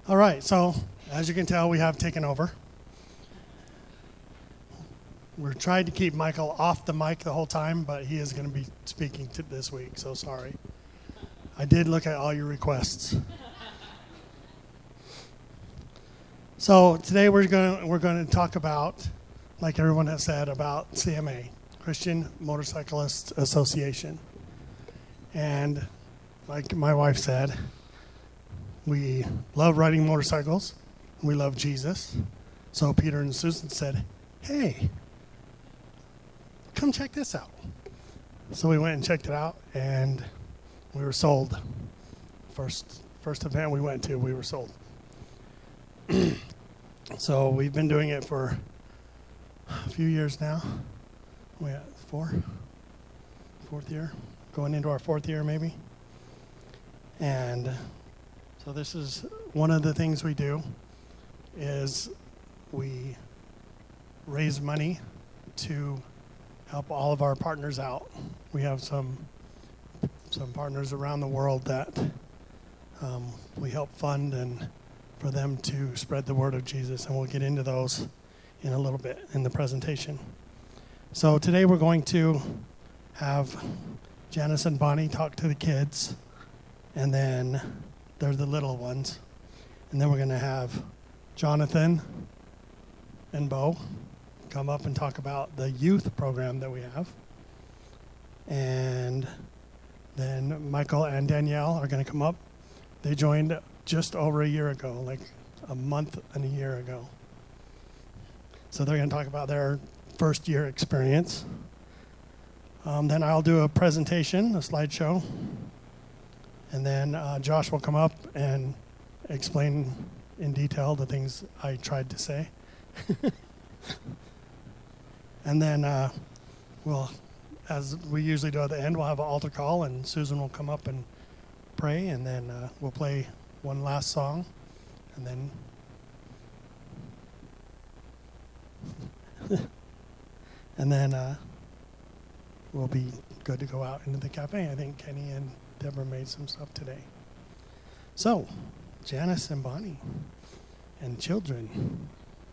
All right, so as you can tell, we have taken over. We're trying to keep Michael off the mic the whole time, but he is going to be speaking this week, so sorry. I did look at all your requests. So today we're going to talk about, like everyone has said, about CMA, Christian Motorcyclist Association. And like my wife said, we love riding motorcycles. We love Jesus. So Peter and Susan said, hey, come check this out. So we went and checked it out, and we were sold. First event we went to, we were sold. So we've been doing it for a few years now. We at fourth year, going into our fourth year maybe. And so this is one of the things we do is we raise money to help all of our partners out. We have some partners around the world that we help fund and for them to spread the word of Jesus, and we'll get into those in a little bit in the presentation. So today we're going to have Janice and Bonnie talk to the kids, and then they're the little ones. And then we're going to have Jonathan and Bo come up and talk about the youth program that we have. And then Michael and Danielle are going to come up. They joined just over a year ago, like a month and a year ago. So they're going to talk about their first year experience. Then I'll do a presentation, a slideshow. And then Josh will come up and explain in detail the things I tried to say. And then we'll, as we usually do at the end, we'll have an altar call, and Susan will come up and pray, and then we'll play one last song, and then we'll be good to go out into the cafe. I think Kenny and Deborah made some stuff today. So, Janice and Bonnie and children.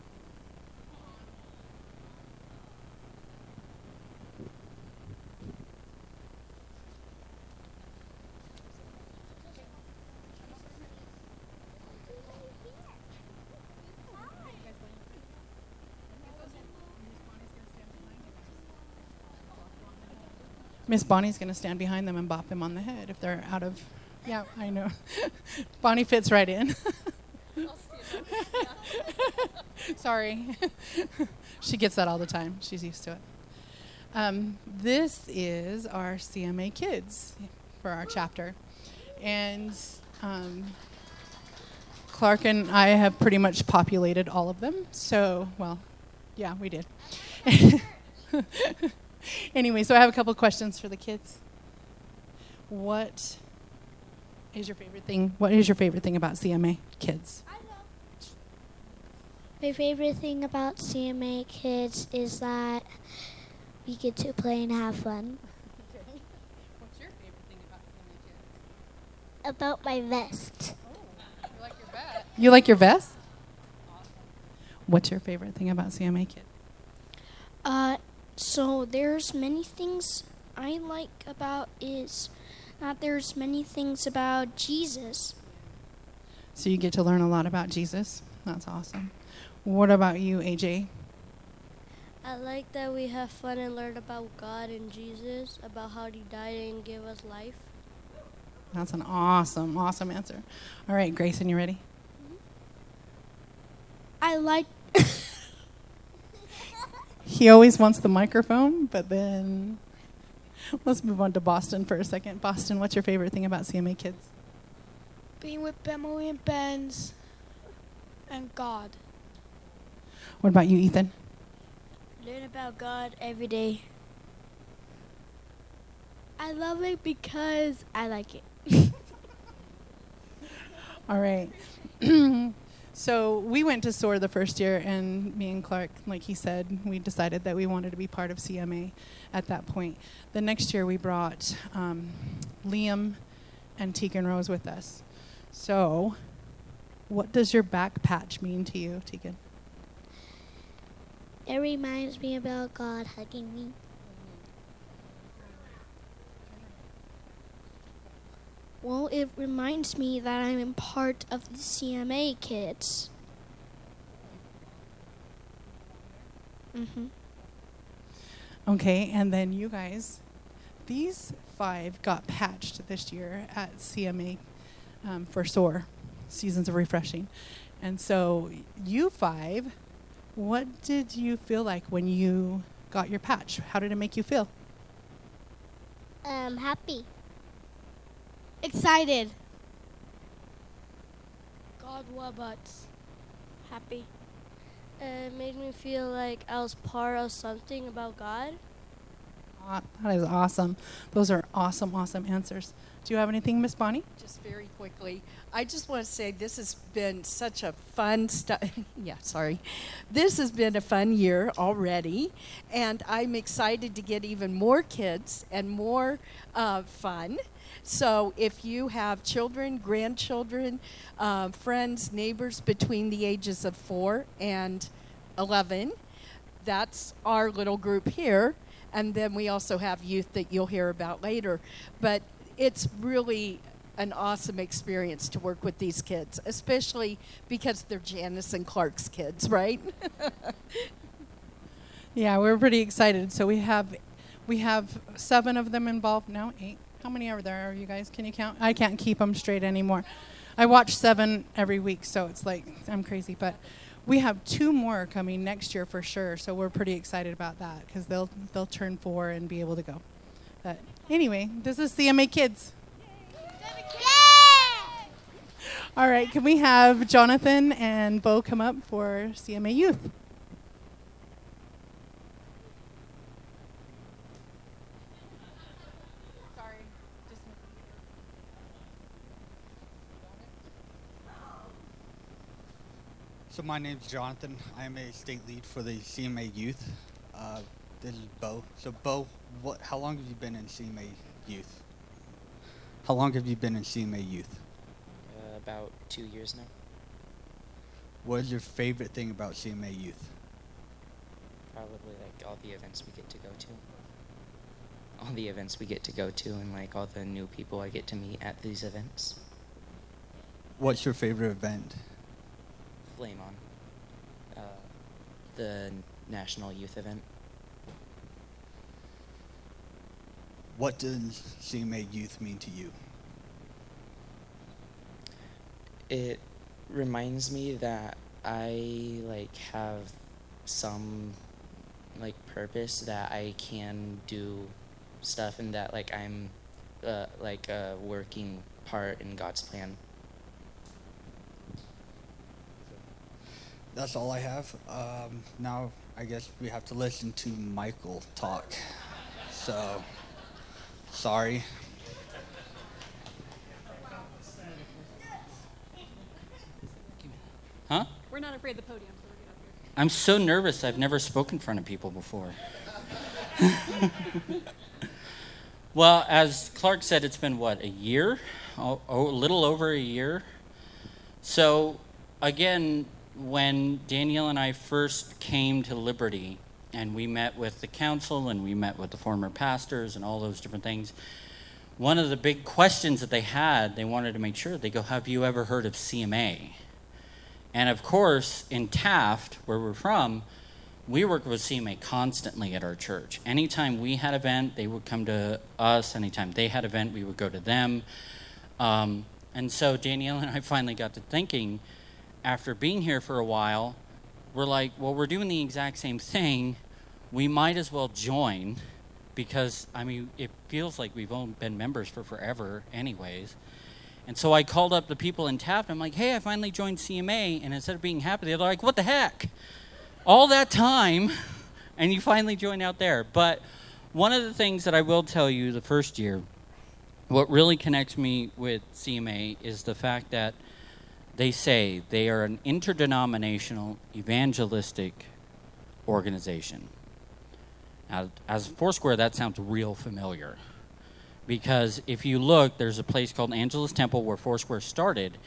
Miss Bonnie's going to stand behind them and bop them on the head if they're out of... Yeah, I know. Bonnie fits right in. Sorry. She gets that all the time. She's used to it. This is our CMA kids for our chapter. And Clark and I have pretty much populated all of them. So, well, yeah, we did. Anyway, so I have a couple questions for the kids. What is your favorite thing? What is your favorite thing about CMA kids? My favorite thing about CMA kids is that we get to play and have fun. Okay. What's your favorite thing about CMA kids? About my vest. Oh, you like your vest? You like your vest? Awesome. What's your favorite thing about CMA kids? So there's many things I like about is that there's many things about Jesus. So you get to learn a lot about Jesus. That's awesome. What about you, AJ? I like that we have fun and learn about God and Jesus, about how he died and gave us life. That's an awesome, awesome answer. All right, Grayson, you ready? I like He always wants the microphone, but then let's move on to Boston for a second. Boston, what's your favorite thing about CMA kids? being with Emily and Ben's and God. What about you, Ethan? Learn about God every day. I love it because I like it. All right. So we went to SOAR the first year, and me and Clark, like he said, we decided that we wanted to be part of CMA at that point. The next year we brought Liam and Tegan Rose with us. So what does your back patch mean to you, Tegan? It reminds me about God hugging me. Well, it reminds me that I'm a part of the CMA kids. Okay, and then you guys, these 5 got patched this year at CMA for SOAR, Seasons of Refreshing. And so you 5, what did you feel like when you got your patch? How did it make you feel? Happy. Excited. God Wabutts. Happy. It made me feel like I was part of something about God. That is awesome. Those are awesome, awesome answers. Do you have anything, Miss Bonnie? Just very quickly, I just want to say this has been such a fun This has been a fun year already, and I'm excited to get even more kids and more fun. So if you have children, grandchildren, friends, neighbors between the ages of 4 and 11, that's our little group here. And then we also have youth that you'll hear about later. But it's really an awesome experience to work with these kids, especially because they're Janice and Clark's kids, right? Yeah, we're pretty excited. So we have 7 of them involved now, 8. How many are there, you guys? Can you count? I can't keep them straight anymore. I watch 7 every week, so it's like I'm crazy. But we have 2 more coming next year for sure, so we're pretty excited about that because they'll turn 4 and be able to go. But anyway, this is CMA Kids. Yay! All right, can we have Jonathan and Bo come up for CMA Youth? So my name's Jonathan. I am a state lead for the CMA Youth. This is Bo. So Bo, how long have you been in CMA Youth? How long have you been in CMA Youth? About 2 years now. What is your favorite thing about CMA Youth? Probably like all the events we get to go to. All the events we get to go to and like all the new people I get to meet at these events. What's your favorite event? Flame On. The national youth event. What does CMA Youth mean to you? It reminds me that I like have some like purpose, that I can do stuff, and that like I'm like a working part in God's plan. That's all I have. Now I guess we have to listen to Michael talk. So, sorry. Huh? We're not afraid of the podium, so we're good up here. I'm so nervous. I've never spoken in front of people before. Well, as Clark said, it's been, what, a year? A little over a year. So, again, when Danielle and I first came to Liberty, and we met with the council, and we met with the former pastors, and all those different things, one of the big questions that they had, they wanted to make sure, they go, have you ever heard of CMA? And of course, in Taft, where we're from, we work with CMA constantly at our church. Anytime we had an event, they would come to us. Anytime they had an event, we would go to them. And so Danielle and I finally got to thinking, after being here for a while, we're like, well, we're doing the exact same thing. We might as well join because, I mean, it feels like we've only been members for forever anyways. And so I called up the people in Taft. I'm like, hey, I finally joined CMA. And instead of being happy, they're like, what the heck? All that time, and you finally joined out there. But one of the things that I will tell you the first year, what really connects me with CMA is the fact that they say they are an interdenominational evangelistic organization. Now, as Foursquare, that sounds real familiar. Because if you look, there's a place called Angelus Temple where Foursquare started,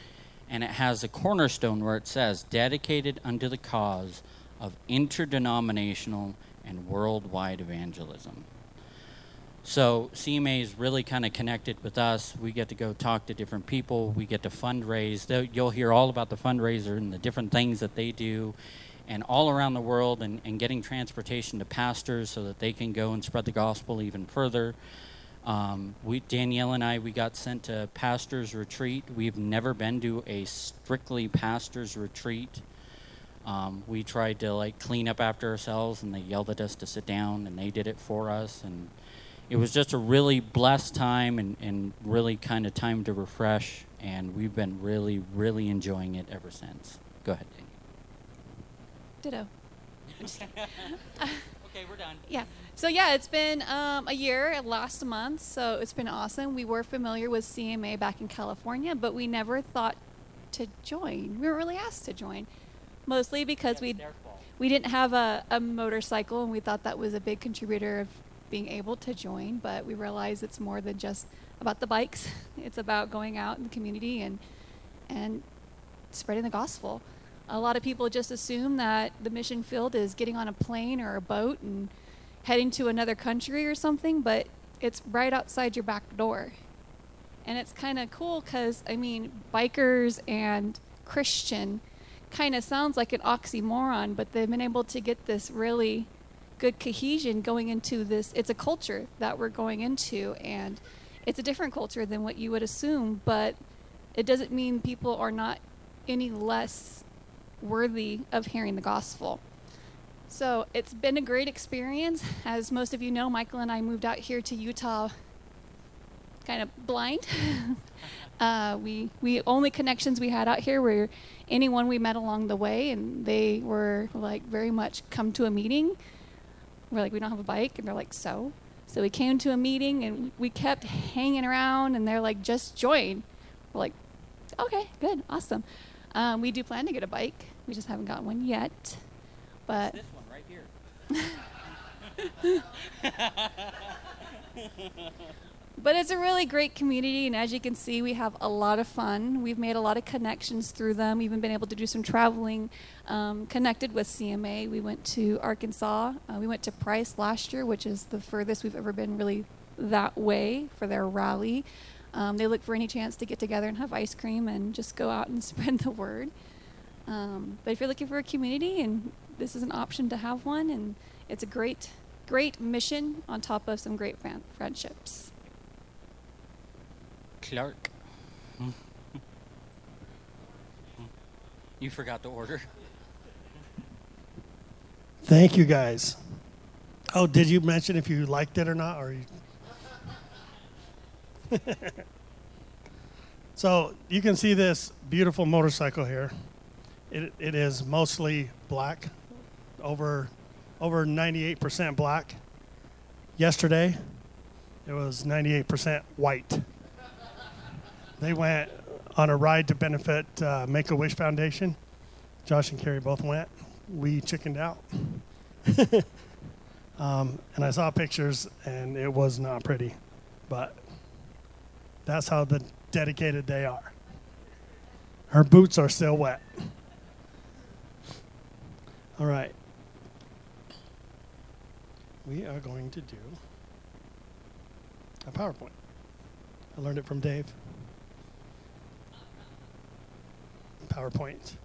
and it has a cornerstone where it says, dedicated unto the cause of interdenominational and worldwide evangelism. So CMA is really kind of connected with us. We get to go talk to different people. We get to fundraise. You'll hear all about the fundraiser and the different things that they do, and all around the world, and getting transportation to pastors so that they can go and spread the gospel even further. Danielle and I, we got sent to pastor's retreat. We've never been to a strictly pastor's retreat. We tried to clean up after ourselves, and they yelled at us to sit down, and they did it for us. And it was just a really blessed time, and really kind of time to refresh. And we've been really, really enjoying it ever since. Go ahead, Danielle. Ditto. Okay, we're done. Yeah. So yeah, it's been a year last month, so it's been awesome. We were familiar with CMA back in California, but we never thought to join. We weren't really asked to join, mostly because we didn't have a motorcycle, and we thought that was a big contributor of being able to join. But we realized it's more than just about the bikes. It's about going out in the community and spreading the gospel. A lot of people just assume that the mission field is getting on a plane or a boat and heading to another country or something, but it's right outside your back door. And it's kind of cool because, bikers and Christian kind of sounds like an oxymoron, but they've been able to get this really good cohesion going into this. It's a culture that we're going into, and it's a different culture than what you would assume, but it doesn't mean people are not any less worthy of hearing the gospel. So it's been a great experience. As most of you know, Michael and I moved out here to Utah kind of blind. We only connections we had out here were anyone we met along the way, and they were very much come to a meeting. We're like, we don't have a bike, and they're like, so we came to a meeting, and we kept hanging around, and they're like, just join. We're like, okay, good, awesome. We do plan to get a bike. We just haven't got one yet. But it's this one right here. But it's a really great community, and as you can see, we have a lot of fun. We've made a lot of connections through them. We've even been able to do some traveling connected with CMA. We went to Arkansas. We went to Price last year, which is the furthest we've ever been really that way for their rally. They look for any chance to get together and have ice cream and just go out and spread the word. But if you're looking for a community, and this is an option to have one, and it's a great, great mission on top of some great friendships. Clark. You forgot the order. Thank you, guys. Oh, did you mention if you liked it or not? Or you... So you can see this beautiful motorcycle here. It is mostly black, over 98% black. Yesterday, it was 98% white. They went on a ride to benefit Make-A-Wish Foundation. Josh and Carrie both went. We chickened out. And I saw pictures, and it was not pretty. But that's how dedicated they are. Her boots are still wet. All right. We are going to do a PowerPoint. I learned it from Dave. PowerPoint.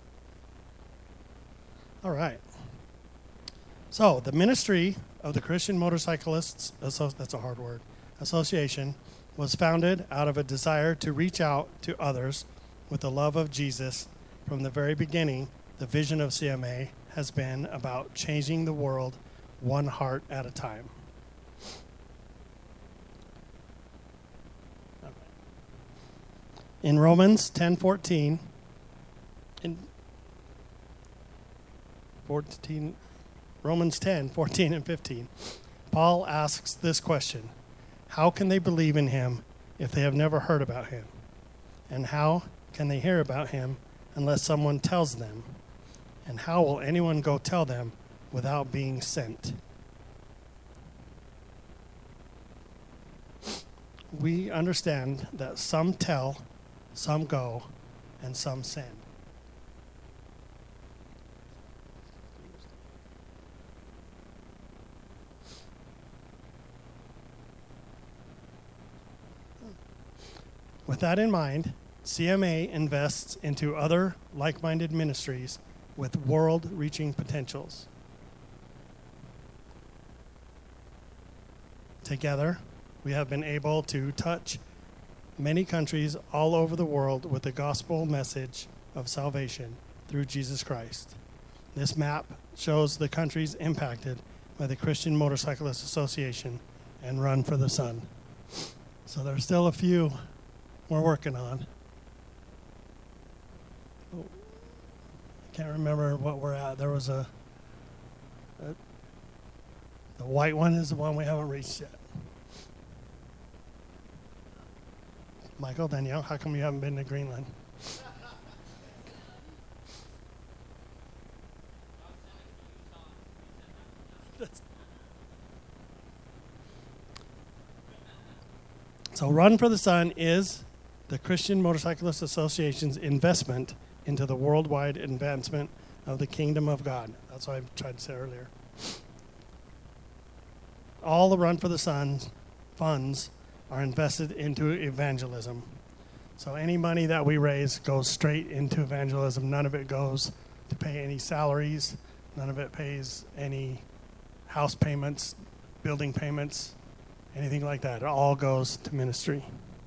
All right. So the ministry of the Christian Motorcyclists, that's a hard word, Association, was founded out of a desire to reach out to others with the love of Jesus. From the very beginning, the vision of CMA has been about changing the world one heart at a time. In Romans 10:14, Romans 10:14 and 15, Paul asks this question: how can they believe in him if they have never heard about him? And how can they hear about him unless someone tells them? And how will anyone go tell them without being sent? We understand that some tell, some go, and some send. With that in mind, CMA invests into other like-minded ministries with world-reaching potentials. Together, we have been able to touch many countries all over the world with the gospel message of salvation through Jesus Christ. This map shows the countries impacted by the Christian Motorcyclist Association and Run for the Sun. So there's still a few we're working on. Oh, I can't remember what we're at. There was the white one is the one we haven't reached yet. Michael, Danielle, how come you haven't been to Greenland? So Run for the Sun is the Christian Motorcyclist Association's investment into the worldwide advancement of the kingdom of God. That's what I tried to say earlier. All the Run for the Sun funds are invested into evangelism. So any money that we raise goes straight into evangelism. None of it goes to pay any salaries. None of it pays any house payments, building payments, anything like that. It all goes to ministry.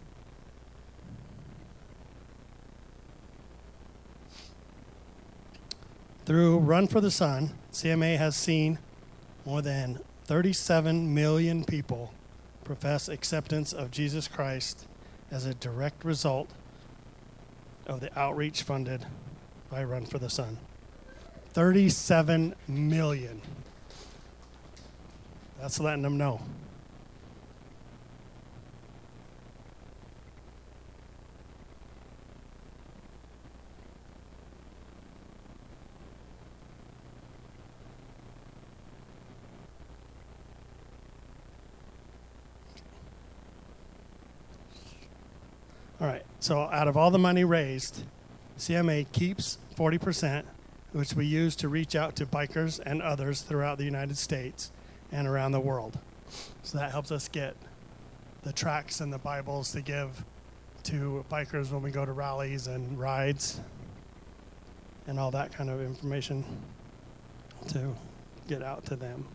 Through Run for the Sun, CMA has seen more than 37 million people profess acceptance of Jesus Christ as a direct result of the outreach funded by Run for the Sun. 37 million. That's letting them know. All right, so out of all the money raised, CMA keeps 40%, which we use to reach out to bikers and others throughout the United States and around the world. So that helps us get the tracts and the Bibles to give to bikers when we go to rallies and rides and all that kind of information to get out to them.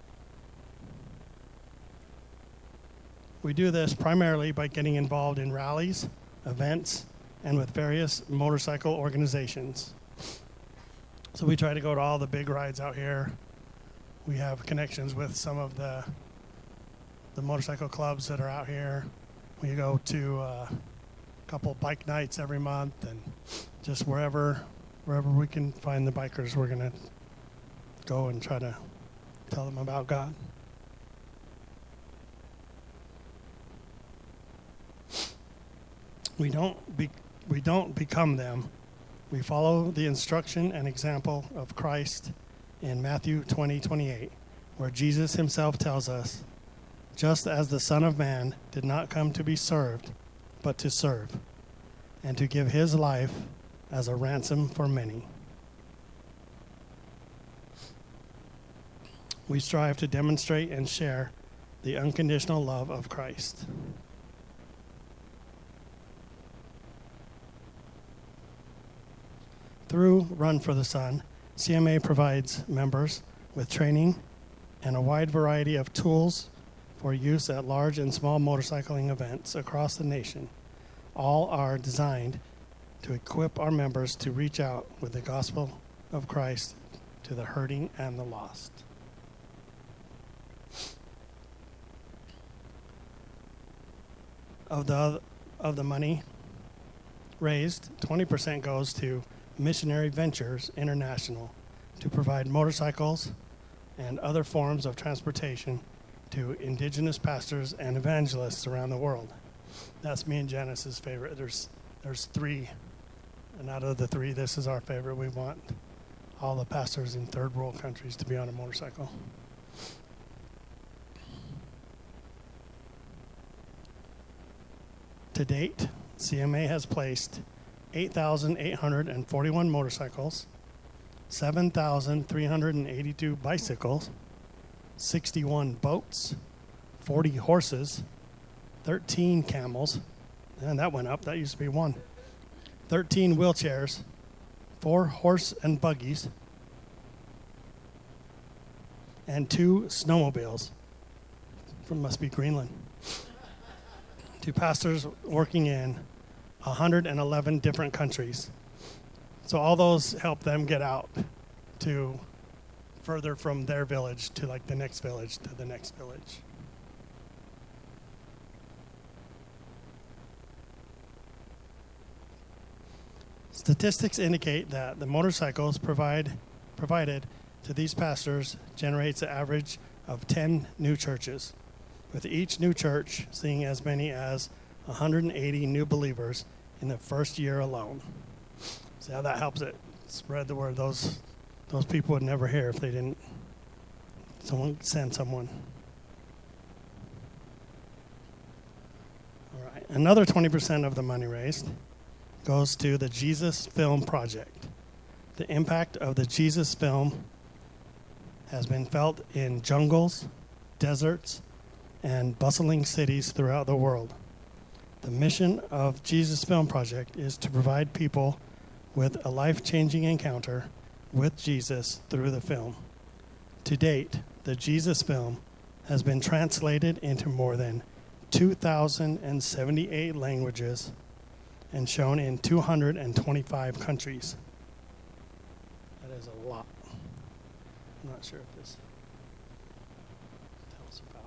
We do this primarily by getting involved in rallies, events, and with various motorcycle organizations. So we try to go to all the big rides out here. We have connections with some of the motorcycle clubs that are out here. We go to a couple bike nights every month, and just wherever we can find the bikers, we're going to go and try to tell them about God. We don't become them. We follow the instruction and example of Christ in Matthew 20:28, where Jesus himself tells us, just as the Son of Man did not come to be served, but to serve, and to give his life as a ransom for many. We strive to demonstrate and share the unconditional love of Christ. Through Run for the Sun, CMA provides members with training and a wide variety of tools for use at large and small motorcycling events across the nation. All are designed to equip our members to reach out with the gospel of Christ to the hurting and the lost. Of the money raised, 20% goes to Missionary Ventures International to provide motorcycles and other forms of transportation to indigenous pastors and evangelists around the world. That's me and Janice's favorite. There's three, and out of the three, this is our favorite. We want all the pastors in third world countries to be on a motorcycle. To date, CMA has placed 8,841 motorcycles, 7,382 bicycles, 61 boats, 40 horses, 13 camels, and that went up, that used to be one, 13 wheelchairs, 4 horse and buggies, and 2 snowmobiles from must be Greenland. 2 pastors working in 111 different countries. So all those help them get out to further from their village to like the next village to the next village. Statistics indicate that the motorcycles provided to these pastors generates an average of 10 new churches, with each new church seeing as many as 180 new believers in the first year alone. See how that helps it spread the word. Those people would never hear if they didn't send someone. All right. Another 20% of the money raised goes to the Jesus Film Project. The impact of the Jesus Film has been felt in jungles, deserts, and bustling cities throughout the world. The mission of Jesus Film Project is to provide people with a life-changing encounter with Jesus through the film. To date, the Jesus Film has been translated into more than 2,078 languages and shown in 225 countries. That is a lot. I'm not sure if this tells about.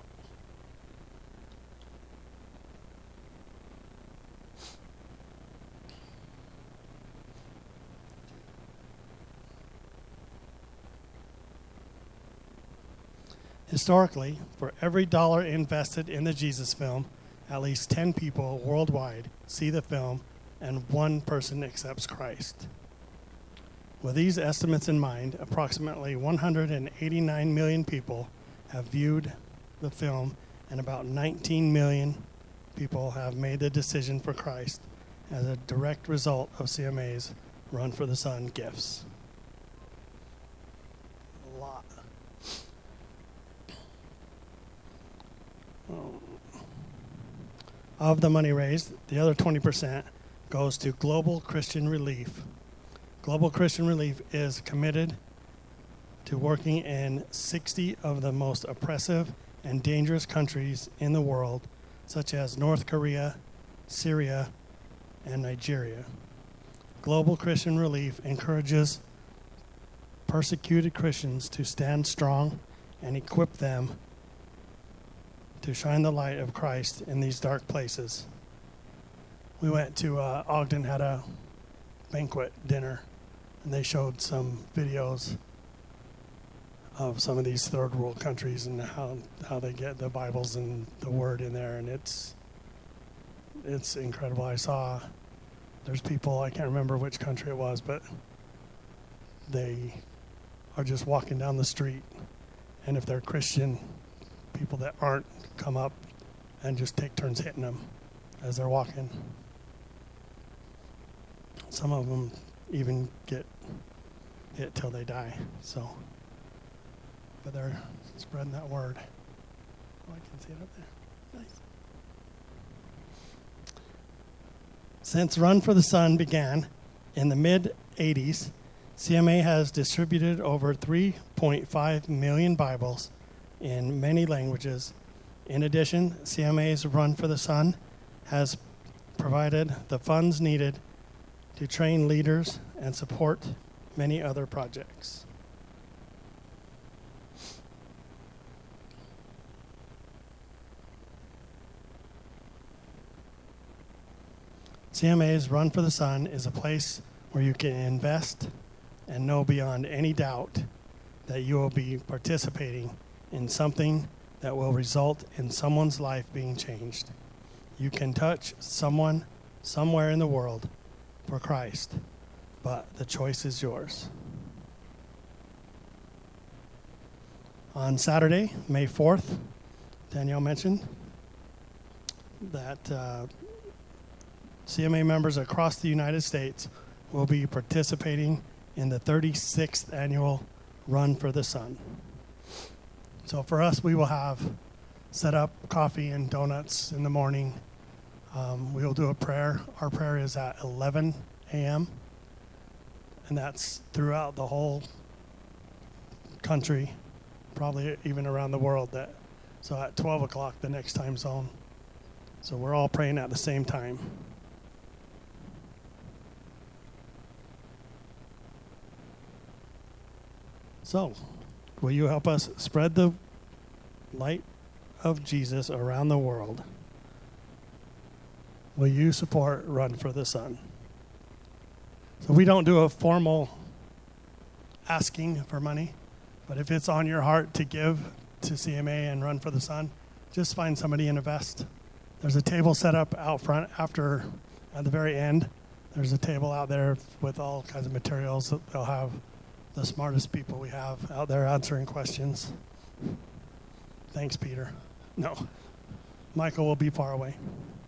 Historically, for every dollar invested in the Jesus Film, at least 10 people worldwide see the film and 1 person accepts Christ. With these estimates in mind, approximately 189 million people have viewed the film, and about 19 million people have made the decision for Christ as a direct result of CMA's Run for the Sun gifts. A lot. Of the money raised, the other 20% goes to Global Christian Relief. Global Christian Relief is committed to working in 60 of the most oppressive and dangerous countries in the world, such as North Korea, Syria, and Nigeria. Global Christian Relief encourages persecuted Christians to stand strong and equip them to shine the light of Christ in these dark places. We went to Ogden, had a banquet dinner, and they showed some videos of some of these third world countries and how they get the Bibles and the Word in there, and it's incredible. I saw there's people, I can't remember which country it was, but they are just walking down the street, and if they're Christian, people that aren't come up and just take turns hitting them as they're walking. Some of them even get hit till they die. So, but they're spreading that word. Oh, I can see it up there. Nice. Since Run for the Sun began in the mid-'80s, CMA has distributed over 3.5 million Bibles in many languages. In addition, CMA's Run for the Sun has provided the funds needed to train leaders and support many other projects. CMA's Run for the Sun is a place where you can invest and know beyond any doubt that you will be participating in something that will result in someone's life being changed. You can touch someone somewhere in the world for Christ, but the choice is yours. On Saturday, May 4th, Danielle mentioned that CMA members across the United States will be participating in the 36th annual Run for the Sun. So for us, we will have set up coffee and donuts in the morning. We will do a prayer. Our prayer is at 11 a.m., and that's throughout the whole country, probably even around the world. So at 12 o'clock, the next time zone. So we're all praying at the same time. So, will you help us spread the light of Jesus around the world? Will you support Run for the Sun? So we don't do a formal asking for money, but if it's on your heart to give to CMA and Run for the Sun, just find somebody and invest. There's a table set up out front at the very end. There's a table out there with all kinds of materials. They'll have the smartest people we have out there answering questions. Thanks, Peter. No, Michael will be far away.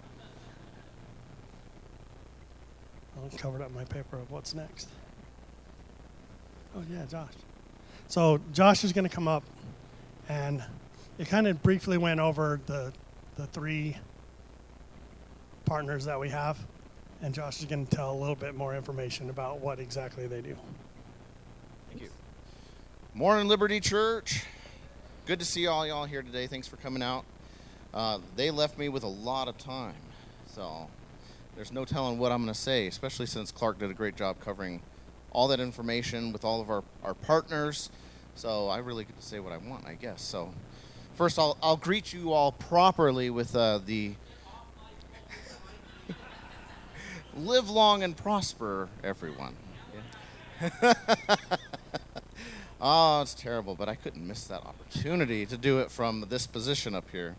I covered up my paper of what's next. Oh, yeah, Josh. So Josh is going to come up, and it kind of briefly went over the three partners that we have, and Josh is going to tell a little bit more information about what exactly they do. Thank you. Morning, Liberty Church. Good to see all y'all here today. Thanks for coming out. They left me with a lot of time, so there's no telling what I'm going to say, especially since Clark did a great job covering all that information with all of our partners. So I really get to say what I want, I guess. So first, I'll greet you all properly with the live long and prosper, everyone. Yeah. Oh, it's terrible, but I couldn't miss that opportunity to do it from this position up here.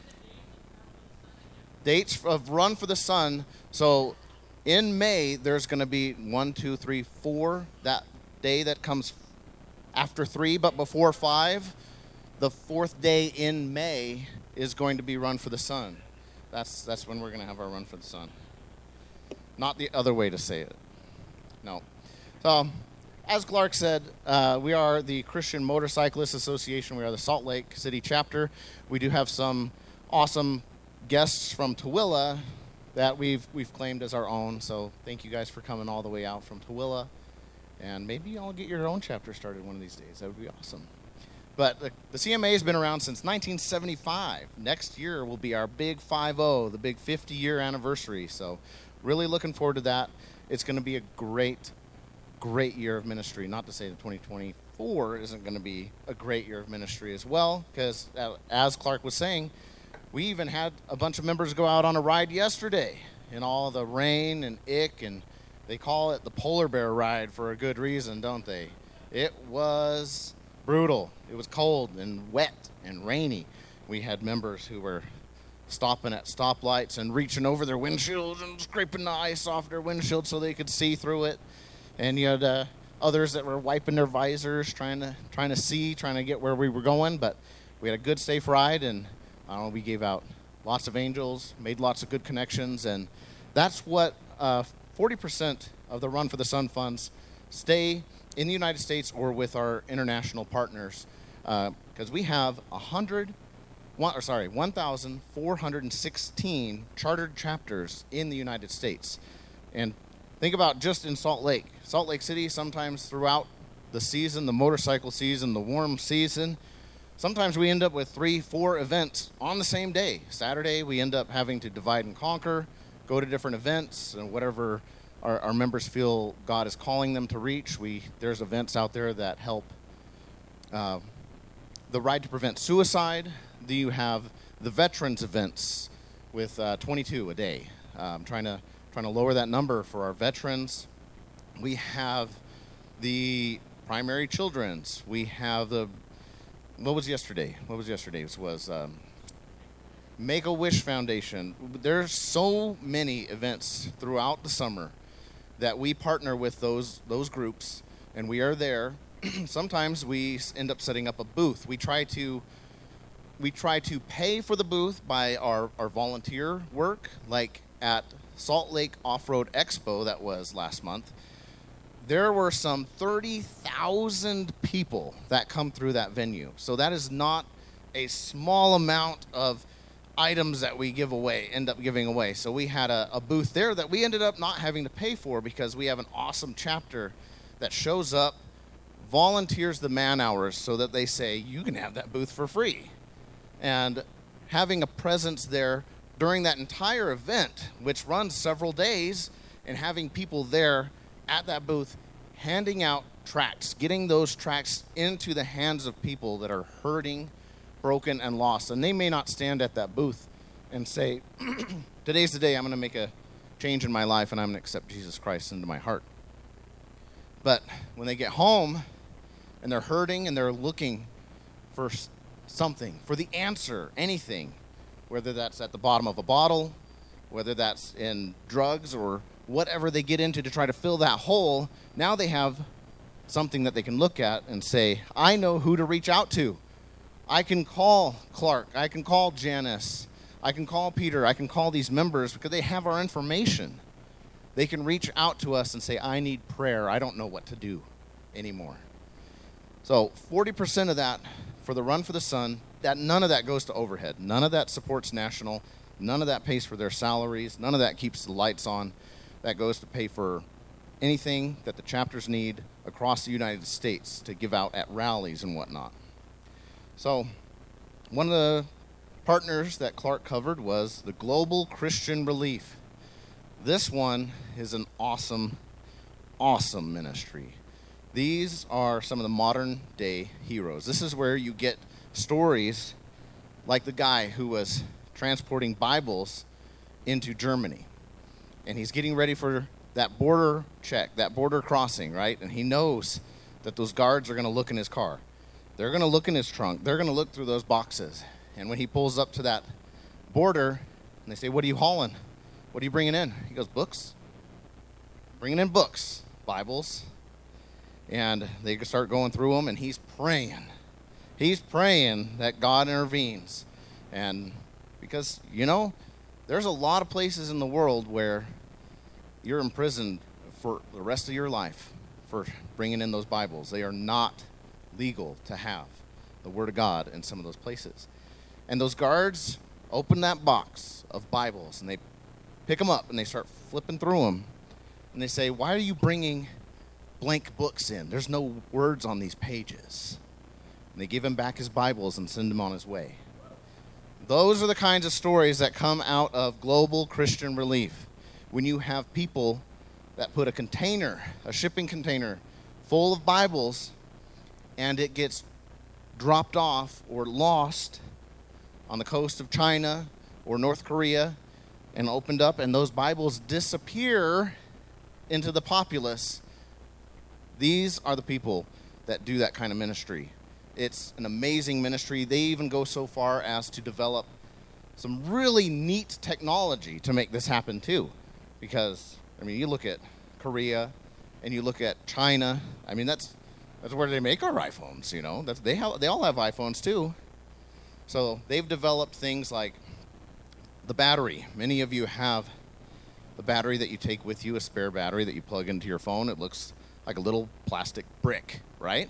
Dates of Run for the Sun. So in May, there's going to be 1, 2, 3, 4. That day that comes after 3, but before 5. The 4th day in May is going to be Run for the Sun. That's when we're going to have our Run for the Sun. Not the other way to say it. No. So, as Clark said, we are the Christian Motorcyclists Association. We are the Salt Lake City chapter. We do have some awesome guests from Tooele that we've claimed as our own. So thank you guys for coming all the way out from Tooele. And maybe y'all get your own chapter started one of these days. That would be awesome. But the CMA has been around since 1975. Next year will be our big 5-0, the big 50-year anniversary. So really looking forward to that. It's going to be a great year of ministry. Not to say that 2024 isn't going to be a great year of ministry as well, because as Clark was saying, we even had a bunch of members go out on a ride yesterday in all the rain and ick, and they call it the polar bear ride for a good reason, don't they? It was brutal. It was cold and wet and rainy. We had members who were stopping at stoplights and reaching over their windshields and scraping the ice off their windshield so they could see through it. And you had others that were wiping their visors, trying to get where we were going. But we had a good, safe ride, and we gave out lots of angels, made lots of good connections, and that's what 40% of the Run for the Sun funds stay in the United States or with our international partners, because we have 1,416 chartered chapters in the United States. And think about just in Salt Lake City, sometimes throughout the season, the motorcycle season, the warm season, sometimes we end up with 3-4 events on the same day. Saturday, we end up having to divide and conquer, go to different events, and whatever our members feel God is calling them to reach. There's events out there that help the Ride to Prevent Suicide. Then you have the veterans events with 22 a day. Trying to lower that number for our veterans. We have the primary children's. We have what was yesterday? It was Make-A-Wish Foundation. There's so many events throughout the summer that we partner with those groups, and we are there. Sometimes we end up setting up a booth. We try to pay for the booth by our volunteer work. Like at Salt Lake Off-Road Expo that was last month, there were some 30,000 people that come through that venue. So that is not a small amount of items that we end up giving away. So we had a booth there that we ended up not having to pay for because we have an awesome chapter that shows up, volunteers the man hours so that they say, you can have that booth for free. And having a presence there during that entire event, which runs several days, and having people there at that booth handing out tracts, getting those tracts into the hands of people that are hurting, broken, and lost. And they may not stand at that booth and say, today's the day I'm going to make a change in my life and I'm going to accept Jesus Christ into my heart. But when they get home and they're hurting and they're looking for something, for the answer, anything, whether that's at the bottom of a bottle, whether that's in drugs or whatever they get into to try to fill that hole, now they have something that they can look at and say, I know who to reach out to. I can call Clark, I can call Janice, I can call Peter, I can call these members because they have our information. They can reach out to us and say, I need prayer, I don't know what to do anymore. So 40% of that for the Run for the Sun, none of that goes to overhead. None of that supports national. None of that pays for their salaries. None of that keeps the lights on. That goes to pay for anything that the chapters need across the United States to give out at rallies and whatnot. So one of the partners that Clark covered was the Global Christian Relief. This one is an awesome, awesome ministry. These are some of the modern day heroes. This is where you get stories like the guy who was transporting Bibles into Germany. And he's getting ready for that border check, that border crossing, right? And he knows that those guards are going to look in his car. They're going to look in his trunk. They're going to look through those boxes. And when he pulls up to that border, and they say, what are you hauling? What are you bringing in? He goes, books. Bringing in books, Bibles. And they start going through them, and he's praying. He's praying that God intervenes. And because, there's a lot of places in the world where you're imprisoned for the rest of your life for bringing in those Bibles. They are not legal to have the Word of God in some of those places. And those guards open that box of Bibles, and they pick them up, and they start flipping through them. And they say, why are you bringing blank books in? There's no words on these pages. And they give him back his Bibles and send him on his way. Those are the kinds of stories that come out of Global Christian Relief. When you have people that put a shipping container full of Bibles, and it gets dropped off or lost on the coast of China or North Korea and opened up, and those Bibles disappear into the populace. These are the people that do that kind of ministry. It's an amazing ministry. They even go so far as to develop some really neat technology to make this happen too. Because, you look at Korea and you look at China. That's where they make our iPhones, They all have iPhones too. So they've developed things like the battery. Many of you have the battery that you take with you, a spare battery that you plug into your phone. It looks like a little plastic brick, right?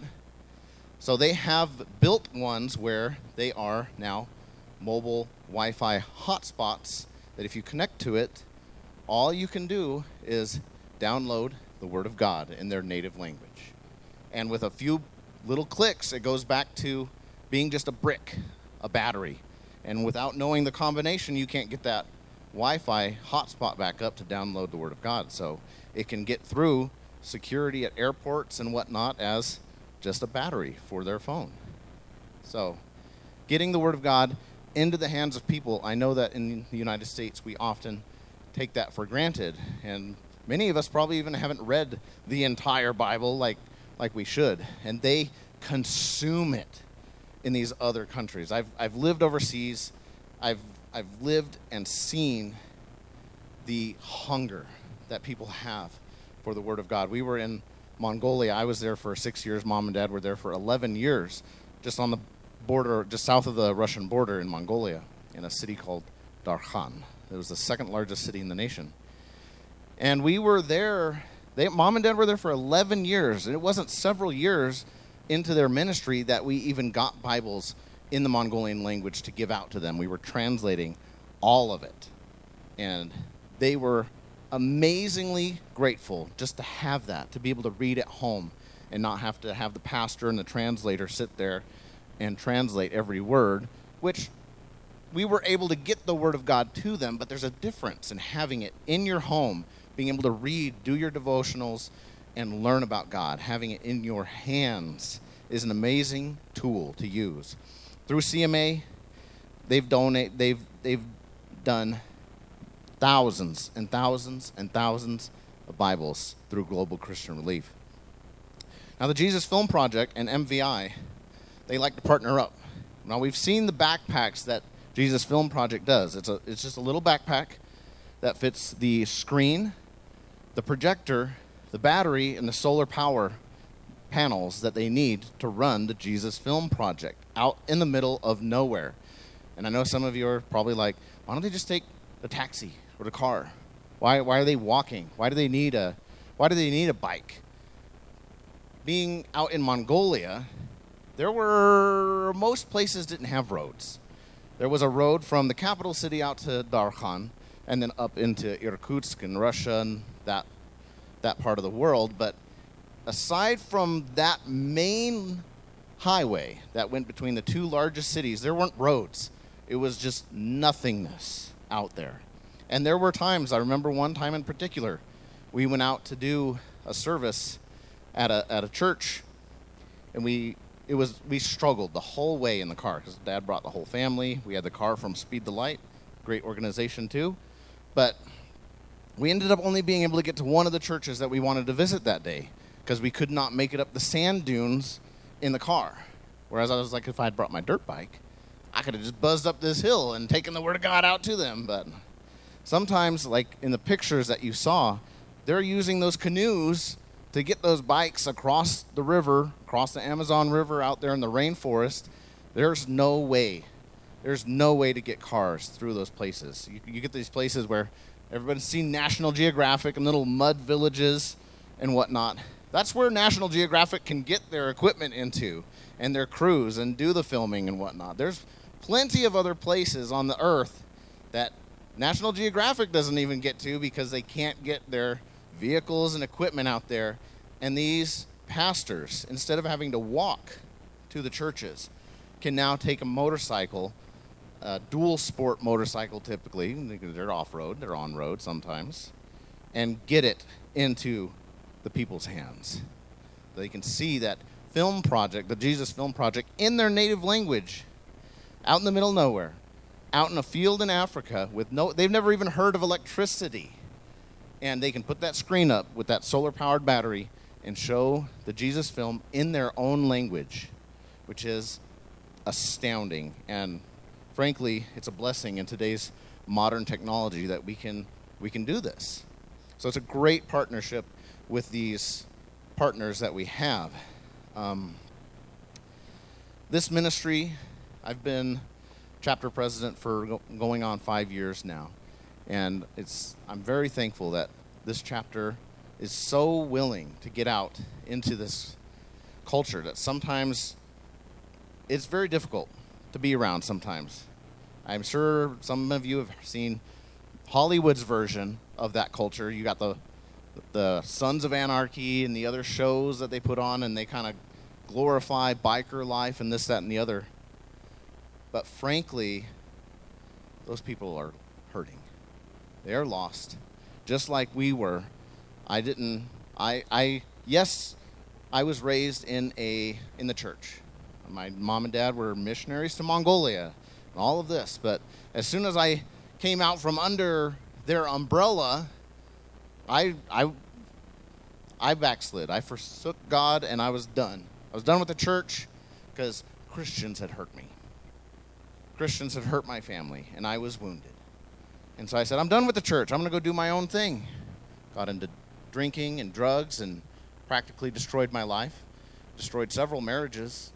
So they have built ones where they are now mobile Wi-Fi hotspots that if you connect to it, all you can do is download the Word of God in their native language. And with a few little clicks, it goes back to being just a brick, a battery. And without knowing the combination, you can't get that Wi-Fi hotspot back up to download the Word of God. So it can get through security at airports and whatnot as just a battery for their phone. So getting the Word of God into the hands of people, I know that in the United States we often take that for granted, and many of us probably even haven't read the entire Bible like we should, and they consume it in these other countries. I've lived overseas. I've lived and seen the hunger that people have for the Word of God. We were in Mongolia. I was there for 6 years. Mom and Dad were there for 11 years, just on the border, just south of the Russian border in Mongolia, in a city called Darkhan. It was the second largest city in the nation. And we were there, Mom and Dad were there for 11 years, and it wasn't several years into their ministry that we even got Bibles in the Mongolian language to give out to them. We were translating all of it. And they were amazingly grateful just to have that, to be able to read at home and not have to have the pastor and the translator sit there and translate every word, which we were able to get the Word of God to them, but there's a difference in having it in your home, being able to read, do your devotionals, and learn about God. Having it in your hands is an amazing tool to use. Through CMA, they've done thousands and thousands and thousands of Bibles through Global Christian Relief. Now, the Jesus Film Project and MVI, they like to partner up. Now, we've seen the backpacks that Jesus Film Project does. It's just a little backpack that fits the screen, the projector, the battery, and the solar power panels that they need to run the Jesus Film Project out in the middle of nowhere. And I know some of you are probably like, why don't they just take the taxi or the car? Why are they walking? Why do they need a bike? Being out in Mongolia, most places didn't have roads. There was a road from the capital city out to Darkhan and then up into Irkutsk in Russia and that part of the world. But aside from that main highway that went between the two largest cities, there weren't roads. It was just nothingness out there. And there were times, I remember one time in particular, we went out to do a service at a church, and we struggled the whole way in the car because Dad brought the whole family. We had the car from Speed the Light, great organization too. But we ended up only being able to get to one of the churches that we wanted to visit that day because we could not make it up the sand dunes in the car. Whereas I was like, if I had brought my dirt bike, I could have just buzzed up this hill and taken the Word of God out to them. But sometimes, like in the pictures that you saw, they're using those canoes to get those bikes across the river, across the Amazon River out there in the rainforest. There's no way to get cars through those places. You get these places where everybody's seen National Geographic and little mud villages and whatnot. That's where National Geographic can get their equipment into and their crews and do the filming and whatnot. There's plenty of other places on the earth that National Geographic doesn't even get to because they can't get their vehicles and equipment out there. And these pastors, instead of having to walk to the churches, can now take a motorcycle, a dual sport motorcycle typically, they're off-road, they're on-road sometimes, and get it into the people's hands. They can see that film project, the Jesus Film Project, in their native language, out in the middle of nowhere, out in a field in Africa they've never even heard of electricity. And they can put that screen up with that solar-powered battery and show the Jesus film in their own language, which is astounding. And frankly, it's a blessing in today's modern technology that we can do this. So it's a great partnership with these partners that we have. This ministry, I've been chapter president for going on 5 years now. And I'm very thankful that this chapter is so willing to get out into this culture that sometimes it's very difficult to be around sometimes. I'm sure some of you have seen Hollywood's version of that culture. You got the Sons of Anarchy and the other shows that they put on, and they kind of glorify biker life and this, that, and the other. But frankly, those people are hurting. They are lost, just like we were. Yes, I was raised in the church. My mom and dad were missionaries to Mongolia and all of this. But as soon as I came out from under their umbrella, I backslid. I forsook God, and I was done. I was done with the church because Christians had hurt me. Christians had hurt my family, and I was wounded. And so I said, I'm done with the church. I'm going to go do my own thing. Got into drinking and drugs and practically destroyed my life. Destroyed several marriages.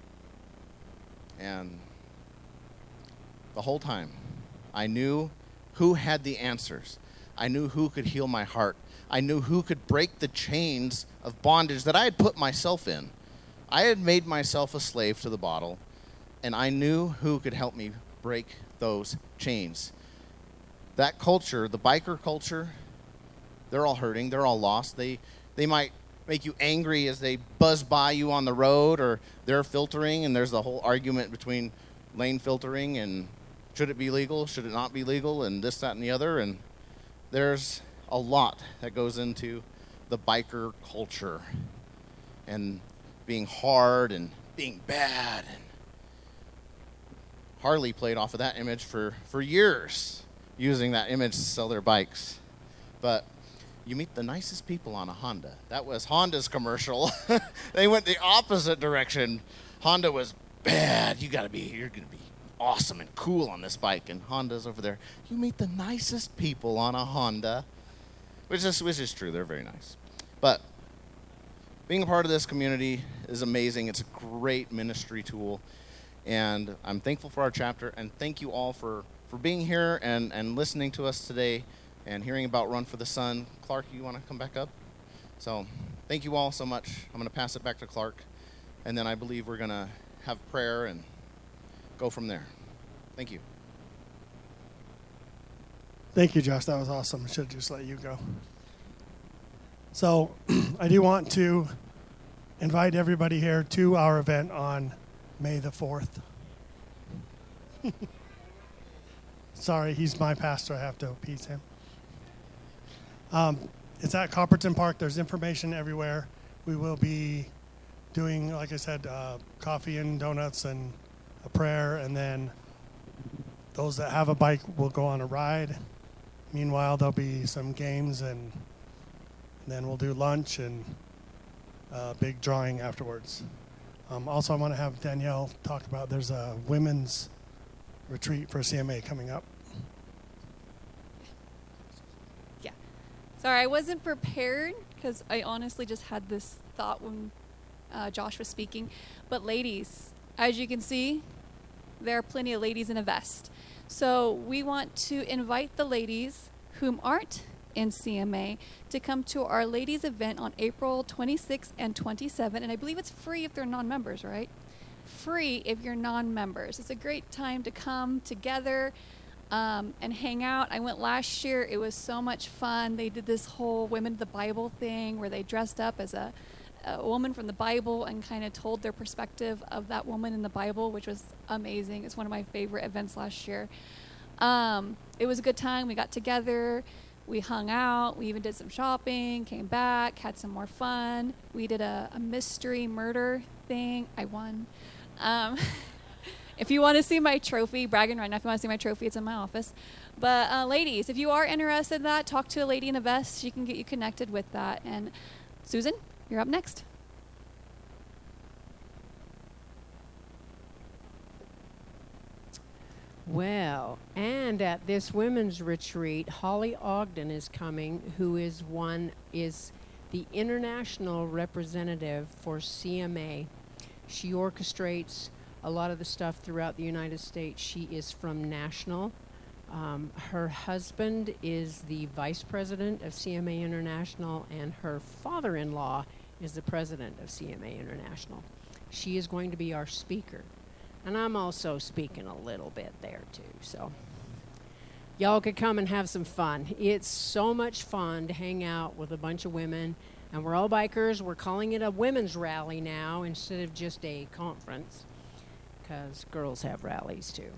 And the whole time, I knew who had the answers. I knew who could heal my heart. I knew who could break the chains of bondage that I had put myself in. I had made myself a slave to the bottle, and I knew who could help me break those chains. That culture, the biker culture, they're all hurting. They're all lost. They might make you angry as they buzz by you on the road, or they're filtering, and there's the whole argument between lane filtering and should it be legal, should it not be legal, and this, that, and the other. And there's a lot that goes into the biker culture and being hard and being bad. And Harley played off of that image for years, using that image to sell their bikes. But you meet the nicest people on a Honda. That was Honda's commercial. They went the opposite direction. Honda was bad. You're gonna be awesome and cool on this bike. And Honda's over there. You meet the nicest people on a Honda, which is true. They're very nice. But being a part of this community is amazing. It's a great ministry tool. And I'm thankful for our chapter. And thank you all for being here and listening to us today and hearing about Run for the Sun. Clark, you want to come back up? So thank you all so much. I'm going to pass it back to Clark. And then I believe we're going to have prayer and go from there. Thank you. Thank you, Josh. That was awesome. Should just let you go. So I do want to invite everybody here to our event on May the 4th. Sorry, he's my pastor. I have to appease him. It's at Copperton Park. There's information everywhere. We will be doing, like I said, coffee and donuts and a prayer, and then those that have a bike will go on a ride. Meanwhile, there'll be some games, and then we'll do lunch and a big drawing afterwards. Also, I want to have Danielle talk about, there's a women's retreat for CMA coming up. Yeah. Sorry, I wasn't prepared because I honestly just had this thought when Josh was speaking. But ladies, as you can see, there are plenty of ladies in a vest. So we want to invite the ladies whom aren't in CMA to come to our ladies event on April 26th and 27th. And I believe it's free if they're non-members, right? Free if you're non-members. It's a great time to come together and hang out. I went last year. It was so much fun. They did this whole Women of the Bible thing where they dressed up as a woman from the Bible and kind of told their perspective of that woman in the Bible, which was amazing. It's one of my favorite events last year. It was a good time. We got together. We hung out. We even did some shopping, came back, had some more fun. We did a mystery murder thing. I won. If you want to see my trophy, bragging right now, if you want to see my trophy, it's in my office. But ladies, if you are interested in that, talk to a lady in a vest. She can get you connected with that. And Susan, you're up next. Well, and at this women's retreat, Holly Ogden is coming, who is the international representative for CMA. She orchestrates a lot of the stuff throughout the United States. She is from National. Her husband is the vice president of CMA International, and her father-in-law is the president of CMA International. She is going to be our speaker. And I'm also speaking a little bit there, too. So y'all could come and have some fun. It's so much fun to hang out with a bunch of women. And we're all bikers. We're calling it a women's rally now instead of just a conference, because girls have rallies, too.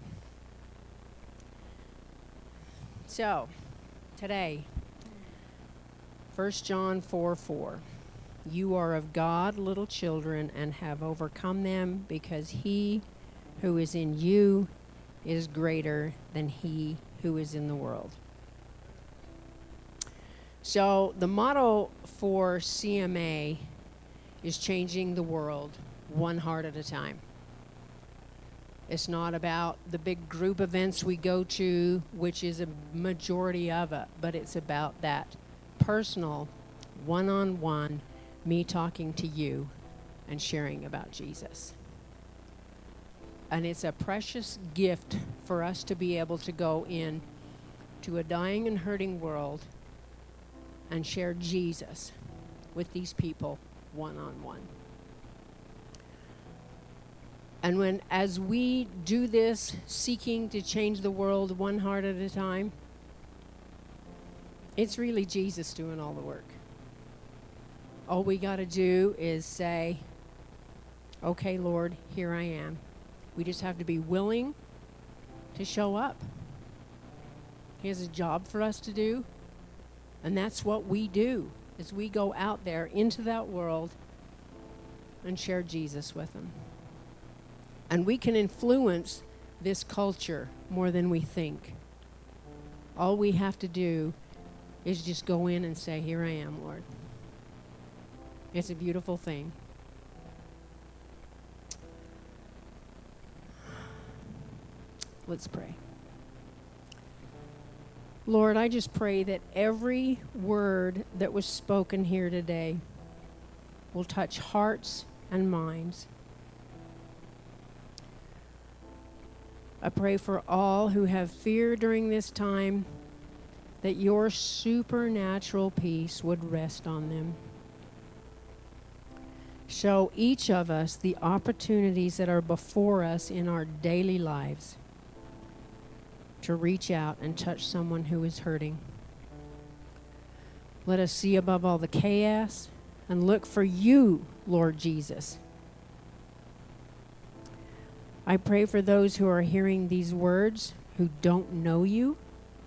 So today, 1 John 4:4. You are of God, little children, and have overcome them, because he who is in you is greater than he who is in the world. So the motto for CMA is changing the world one heart at a time. It's not about the big group events we go to, which is a majority of it, but it's about that personal, one-on-one, me talking to you and sharing about Jesus. And it's a precious gift for us to be able to go in to a dying and hurting world and share Jesus with these people one-on-one. And as we do this, seeking to change the world one heart at a time, it's really Jesus doing all the work. All we got to do is say, okay, Lord, here I am. We just have to be willing to show up. He has a job for us to do, and that's what we do, is we go out there into that world and share Jesus with them. And we can influence this culture more than we think. All we have to do is just go in and say, here I am, Lord. It's a beautiful thing. Let's pray. Lord, I just pray that every word that was spoken here today will touch hearts and minds. I pray for all who have fear during this time, that your supernatural peace would rest on them. Show each of us the opportunities that are before us in our daily lives to reach out and touch someone who is hurting. Let us see above all the chaos and look for you, Lord Jesus. I pray for those who are hearing these words who don't know you.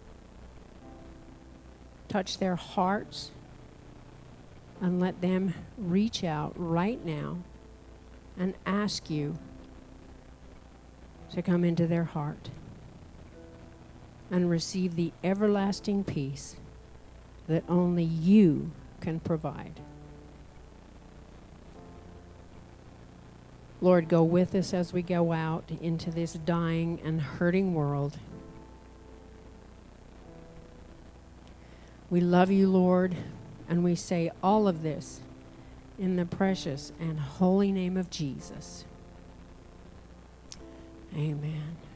Touch their hearts and let them reach out right now and ask you to come into their heart and receive the everlasting peace that only you can provide. Lord, go with us as we go out into this dying and hurting world. We love you, Lord, and we say all of this in the precious and holy name of Jesus. Amen.